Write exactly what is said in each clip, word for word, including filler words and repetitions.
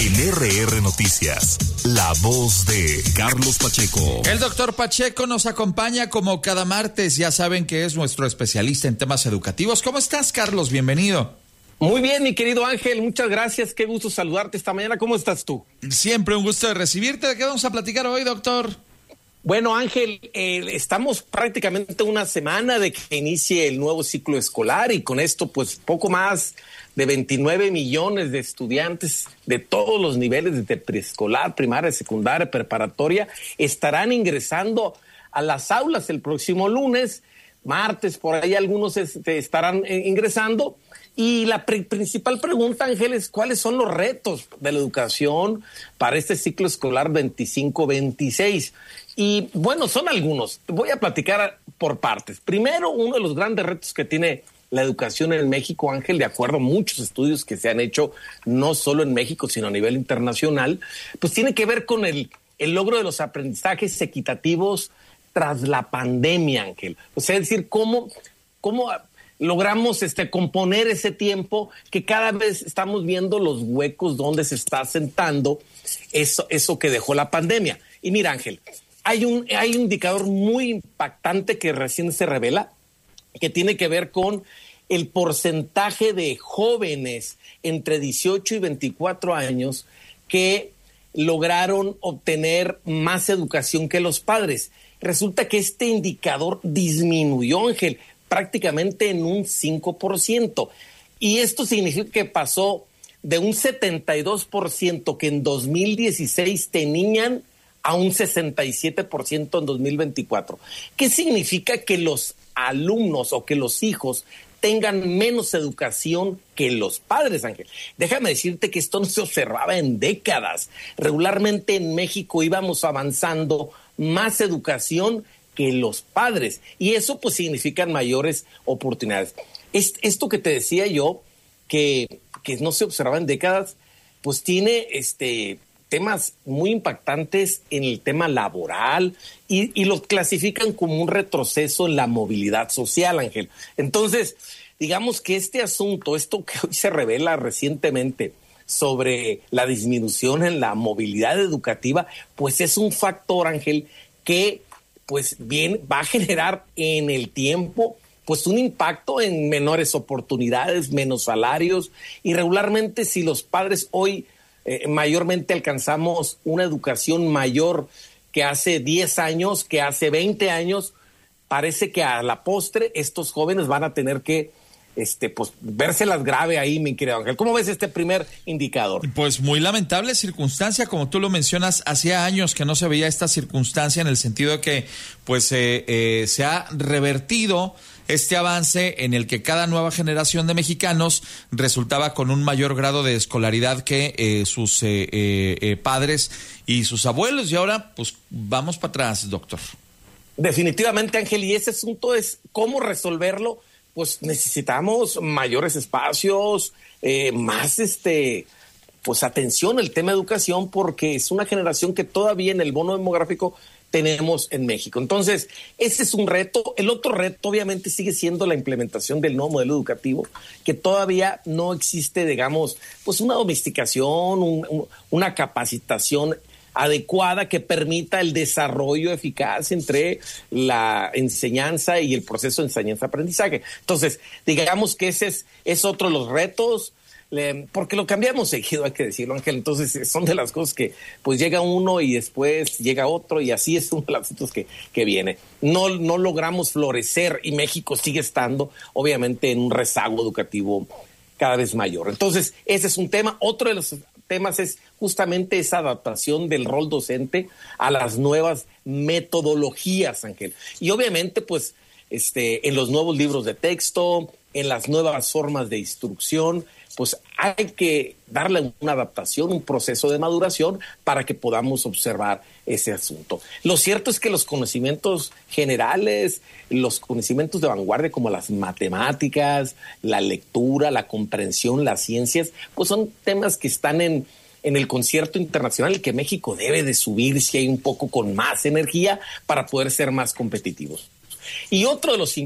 En R R Noticias, la voz de Carlos Pacheco. El doctor Pacheco nos acompaña como cada martes. Ya saben que es nuestro especialista en temas educativos. ¿Cómo estás, Carlos? Bienvenido. Muy bien, mi querido Ángel, muchas gracias. Qué gusto saludarte esta mañana. ¿Cómo estás tú? Siempre un gusto de recibirte. ¿De qué vamos a platicar hoy, doctor? Bueno, Ángel, eh, estamos prácticamente una semana de que inicie el nuevo ciclo escolar y con esto, pues, poco más de veintinueve millones de estudiantes de todos los niveles, desde preescolar, primaria, secundaria, preparatoria, estarán ingresando a las aulas el próximo lunes, martes, por ahí algunos este, estarán eh, ingresando. Y la pr- principal pregunta, Ángel, es ¿cuáles son los retos de la educación para este ciclo escolar veinticinco veintiséis? Y bueno, son algunos. Voy a platicar por partes. Primero, uno de los grandes retos que tiene la educación en México, Ángel, de acuerdo a muchos estudios que se han hecho, no solo en México, sino a nivel internacional, pues tiene que ver con el, el logro de los aprendizajes equitativos tras la pandemia, Ángel. O sea, es decir, cómo... cómo logramos este, componer ese tiempo que cada vez estamos viendo los huecos donde se está sentando eso, eso que dejó la pandemia. Y mira, Ángel, hay un, hay un indicador muy impactante que recién se revela, que tiene que ver con el porcentaje de jóvenes entre dieciocho y veinticuatro años que lograron obtener más educación que los padres. Resulta que este indicador disminuyó, Ángel, prácticamente en un cinco por ciento. Y esto significa que pasó de un setenta y dos por ciento que en dos mil dieciséis tenían a un sesenta y siete por ciento en dos mil veinticuatro. ¿Qué significa? Que los alumnos o que los hijos tengan menos educación que los padres, Ángel. Déjame decirte que esto no se observaba en décadas. Regularmente en México íbamos avanzando más educación que los padres, y eso pues significan mayores oportunidades. Esto que te decía yo, que, que no se observaba en décadas, pues tiene este, temas muy impactantes en el tema laboral y, y los clasifican como un retroceso en la movilidad social, Ángel. Entonces, digamos que este asunto, esto que hoy se revela recientemente sobre la disminución en la movilidad educativa, pues es un factor, Ángel, que pues bien va a generar en el tiempo pues un impacto en menores oportunidades, menos salarios, y regularmente si los padres hoy eh, mayormente alcanzamos una educación mayor que hace diez años, que hace veinte años, parece que a la postre estos jóvenes van a tener que Este, pues, vérselas grave ahí, mi querido Ángel. ¿Cómo ves este primer indicador? Pues muy lamentable circunstancia, como tú lo mencionas, hacía años que no se veía esta circunstancia en el sentido de que, pues, eh, eh, se ha revertido este avance en el que cada nueva generación de mexicanos resultaba con un mayor grado de escolaridad que eh, sus eh, eh, eh, padres y sus abuelos. Y ahora, pues, vamos para atrás, doctor. Definitivamente, Ángel, y ese asunto es cómo resolverlo. Pues necesitamos mayores espacios, eh, más este, pues atención al tema de educación, porque es una generación que todavía en el bono demográfico tenemos en México. Entonces, ese es un reto. El otro reto, obviamente, sigue siendo la implementación del nuevo modelo educativo, que todavía no existe, digamos, pues una domesticación, un, un, una capacitación adecuada que permita el desarrollo eficaz entre la enseñanza y el proceso de enseñanza-aprendizaje. Entonces, digamos que ese es, es otro de los retos, eh, porque lo cambiamos seguido, hay que decirlo, Ángel. Entonces, son de las cosas que pues llega uno y después llega otro, y así es uno de los asuntos que, que viene. No, no logramos florecer y México sigue estando, obviamente, en un rezago educativo cada vez mayor. Entonces, ese es un tema. Otro de los temas es justamente esa adaptación del rol docente a las nuevas metodologías, Ángel. Y obviamente, pues, este, en los nuevos libros de texto, en las nuevas formas de instrucción, pues hay que darle una adaptación, un proceso de maduración para que podamos observar ese asunto. Lo cierto es que los conocimientos generales, los conocimientos de vanguardia como las matemáticas, la lectura, la comprensión, las ciencias, pues son temas que están en, en el concierto internacional y que México debe de subirse ahí un poco con más energía para poder ser más competitivos. Y otro de los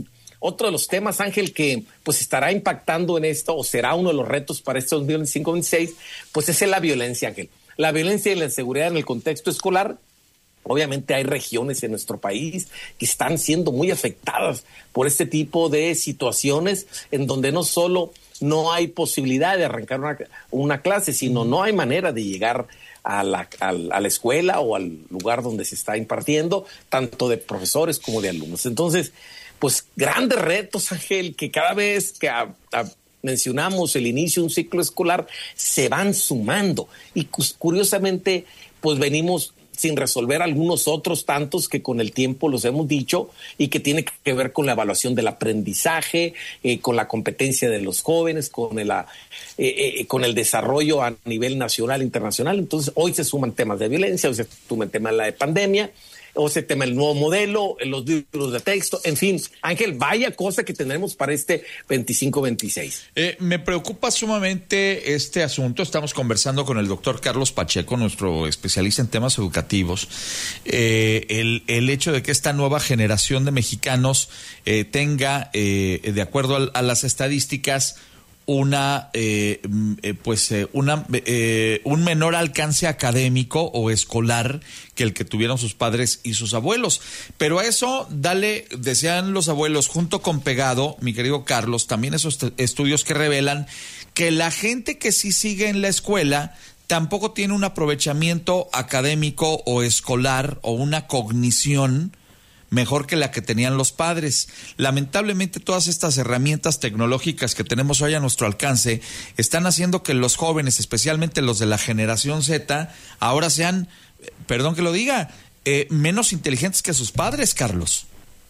otro de los temas, Ángel, que pues estará impactando en esto, o será uno de los retos para este dos mil veinticinco veintiséis, pues es la violencia, Ángel. La violencia y la inseguridad en el contexto escolar. Obviamente hay regiones en nuestro país que están siendo muy afectadas por este tipo de situaciones en donde no solo no hay posibilidad de arrancar una, una clase, sino no hay manera de llegar a la, a, a la escuela o al lugar donde se está impartiendo, tanto de profesores como de alumnos. Entonces, pues grandes retos, Ángel, que cada vez que a, a, mencionamos el inicio de un ciclo escolar se van sumando. Y curiosamente, pues venimos sin resolver algunos otros tantos que con el tiempo los hemos dicho y que tiene que ver con la evaluación del aprendizaje, eh, con la competencia de los jóvenes, con el, eh, eh, con el desarrollo a nivel nacional e internacional. Entonces, hoy se suman temas de violencia, hoy se suman temas de la de pandemia, o se tema el nuevo modelo, los libros de texto, en fin, Ángel, vaya cosa que tendremos para este veinticinco veintiséis. Eh, me preocupa sumamente este asunto. Estamos conversando con el doctor Carlos Pacheco, nuestro especialista en temas educativos. Eh, el, el hecho de que esta nueva generación de mexicanos eh, tenga, eh, de acuerdo a, a las estadísticas, una eh, eh, pues eh, una eh, un menor alcance académico o escolar que el que tuvieron sus padres y sus abuelos. Pero a eso, dale, decían los abuelos, junto con pegado, mi querido Carlos, también esos estudios que revelan que la gente que sí sigue en la escuela tampoco tiene un aprovechamiento académico o escolar o una cognición mejor que la que tenían los padres. Lamentablemente, todas estas herramientas tecnológicas que tenemos hoy a nuestro alcance están haciendo que los jóvenes, especialmente los de la generación Z, ahora sean, perdón que lo diga, eh, menos inteligentes que sus padres, Carlos.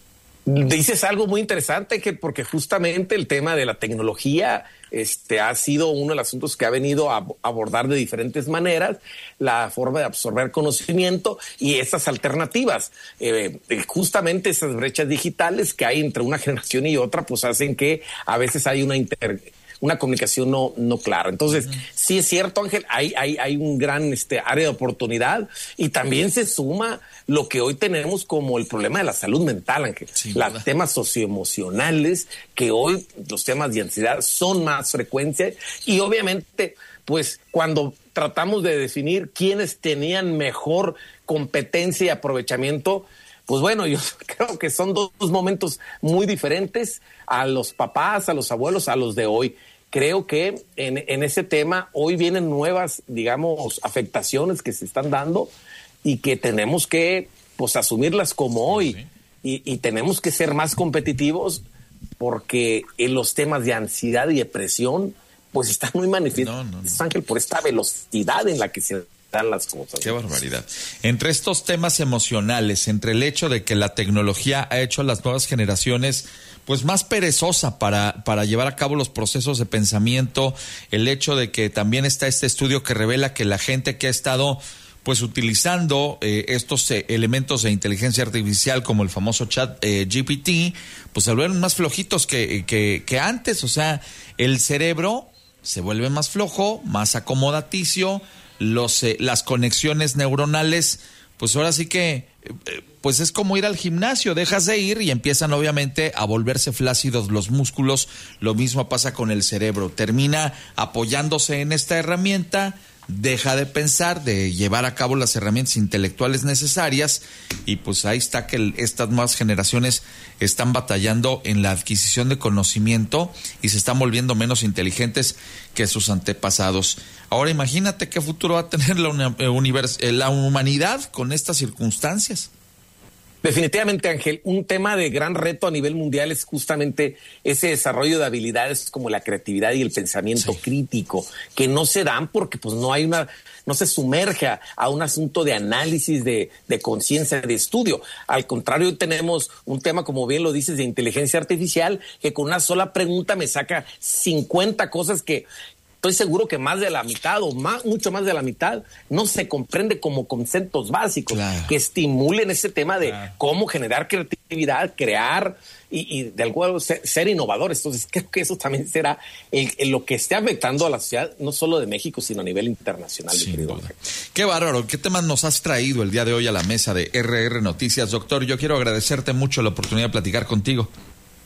Dices algo muy interesante, que porque justamente el tema de la tecnología este, ha sido uno de los asuntos que ha venido a abordar de diferentes maneras la forma de absorber conocimiento y esas alternativas. Eh, justamente esas brechas digitales que hay entre una generación y otra, pues hacen que a veces hay una inter... una comunicación no, no clara. Entonces, uh-huh. sí es cierto, Ángel, hay, hay, hay un gran este, área de oportunidad y también se suma lo que hoy tenemos como el problema de la salud mental, Ángel. Los temas socioemocionales, que hoy los temas de ansiedad son más frecuentes y obviamente, pues cuando tratamos de definir quiénes tenían mejor competencia y aprovechamiento, pues bueno, yo creo que son dos momentos muy diferentes a los papás, a los abuelos, a los de hoy. Creo que en, en ese tema hoy vienen nuevas, digamos, afectaciones que se están dando y que tenemos que, pues, asumirlas como hoy. Sí. Y, y tenemos que ser más competitivos porque en los temas de ansiedad y depresión, pues, están muy manifiestos, no, no, no. Ángel, por esta velocidad en la que se dan las cosas. Qué barbaridad. Entre estos temas emocionales, entre el hecho de que la tecnología ha hecho a las nuevas generaciones pues más perezosa para, para llevar a cabo los procesos de pensamiento, el hecho de que también está este estudio que revela que la gente que ha estado pues utilizando eh, estos eh, elementos de inteligencia artificial como el famoso chat eh, G P T, pues se vuelven más flojitos que, que, que antes. O sea, el cerebro se vuelve más flojo, más acomodaticio, los eh, las conexiones neuronales, pues ahora sí que eh, pues es como ir al gimnasio, dejas de ir y empiezan obviamente a volverse flácidos los músculos. Lo mismo pasa con el cerebro, termina apoyándose en esta herramienta, deja de pensar, de llevar a cabo las herramientas intelectuales necesarias y pues ahí está que el, estas nuevas generaciones están batallando en la adquisición de conocimiento y se están volviendo menos inteligentes que sus antepasados. Ahora imagínate qué futuro va a tener la, univers, la humanidad con estas circunstancias. Definitivamente, Ángel, un tema de gran reto a nivel mundial es justamente ese desarrollo de habilidades como la creatividad y el pensamiento sí. crítico, que no se dan porque pues no hay una, no se sumerge a, a un asunto de análisis, de, de conciencia, de estudio. Al contrario, tenemos un tema, como bien lo dices, de inteligencia artificial, que con una sola pregunta me saca cincuenta cosas que estoy seguro que más de la mitad o más, mucho más de la mitad no se comprende como conceptos básicos claro. que estimulen ese tema de claro. cómo generar creatividad, crear y, y de algún modo ser, ser innovadores. Entonces creo que eso también será el, el, lo que esté afectando a la sociedad, no solo de México, sino a nivel internacional. Sin duda. Qué bárbaro. ¿Qué temas nos has traído el día de hoy a la mesa de R R Noticias? Doctor, yo quiero agradecerte mucho la oportunidad de platicar contigo.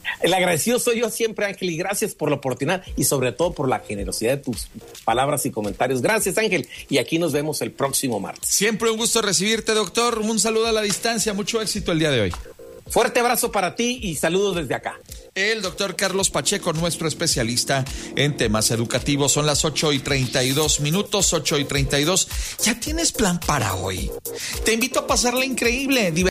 El agradecido soy yo siempre, Ángel, y gracias por la oportunidad y sobre todo por la generosidad de tus palabras y comentarios. Gracias, Ángel, y aquí nos vemos el próximo martes. Siempre un gusto recibirte, doctor. Un saludo a la distancia, mucho éxito el día de hoy. Fuerte abrazo para ti y saludos desde acá. El doctor Carlos Pacheco, nuestro especialista en temas educativos. Son las ocho y treinta y dos minutos, ocho y treinta y dos. ¿Ya tienes plan para hoy? Te invito a pasarla increíble.